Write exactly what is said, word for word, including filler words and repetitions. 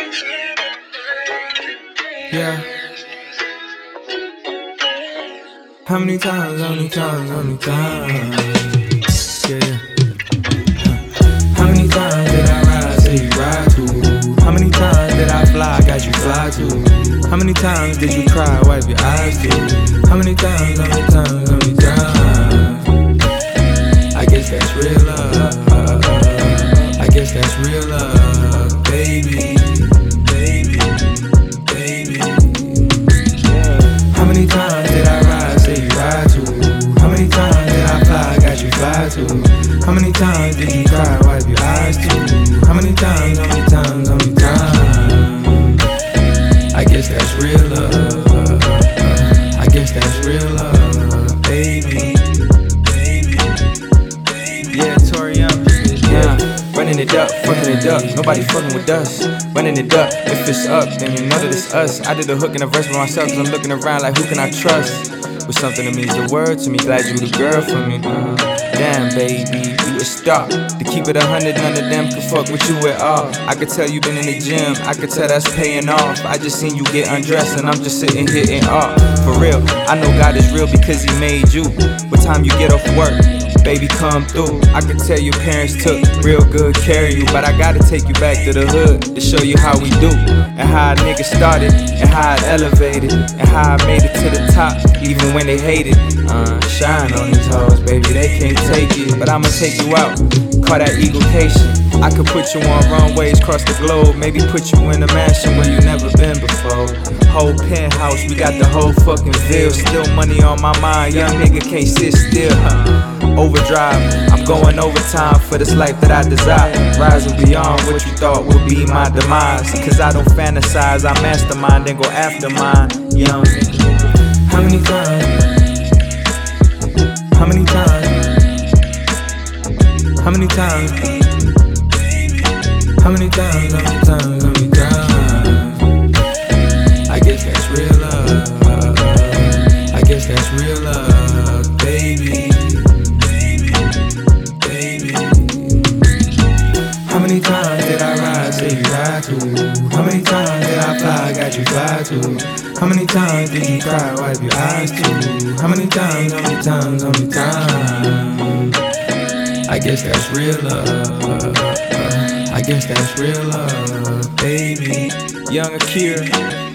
Yeah. How many times, how many times, how many times? Yeah, yeah. How many times did I ride, say you ride to? How many times did I fly, got you fly to? How many times did you cry, wipe your eyes to? How many times, how many times, how many times? I guess that's real love. I guess that's real love, baby. Baby, baby. How many times did I ride, say you ride to? How many times did I fly, got you fly to? How many times did you cry, wipe your eyes to? How many times, how many times, how many times? I guess that's real love. I guess that's real love, baby. Yeah, Tori, I'm yeah. Running it up, fucking it up, nobody fucking with us. Running it up, if it's up, then you know that it's us. I did a hook and a verse for myself, cause I'm looking around like who can I trust? With something that means the word to me, glad you the girl for me. uh, Damn baby, you a star. To keep it a hundred, none of them can fuck with you at all. I could tell you been in the gym, I could tell that's paying off. I just seen you get undressed and I'm just sitting here in awe. For real, I know God is real because he made you. What time you get off work? Baby, come through. I could tell your parents took real good care of you, but I gotta take you back to the hood to show you how we do, and how a nigga started, and how I elevated, and how I made it to the top, even when they hated. Uh, shine on these hoes, baby, they can't take it, but I'ma take you out. Call that eaglecation. I could put you on runways across the globe, maybe put you in a mansion where you never been before. Whole penthouse, we got the whole fucking ville. Still money on my mind, young nigga can't sit still. Overdrive, I'm going overtime for this life that I desire. Rising beyond what you thought would be my demise. Cause I don't fantasize, I mastermind and go after mine. Young nigga. How many times? How many times? How many times? How many times? How many times? How many times? I guess that's real love. I guess that's real love, baby. Baby. How many times did I ride, say you ride to? How many times did I fly, got you fly to? How many times did you cry, wipe your eyes to? How many times, how many times, how many times? I guess that's real love. I guess that's real love, baby. Young Akira.